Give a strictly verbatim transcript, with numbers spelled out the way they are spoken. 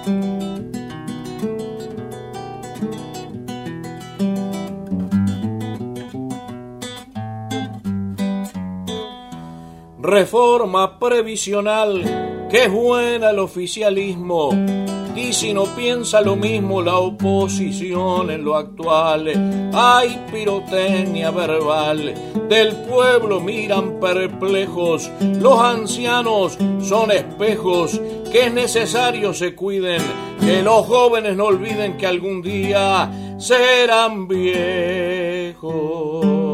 Reforma previsional, que es buena el oficialismo, y si no piensa lo mismo la oposición en lo actual. Hay pirotecnia verbal, del pueblo miran perplejos, los ancianos son espejos, que es necesario se cuiden, que los jóvenes no olviden que algún día serán viejos.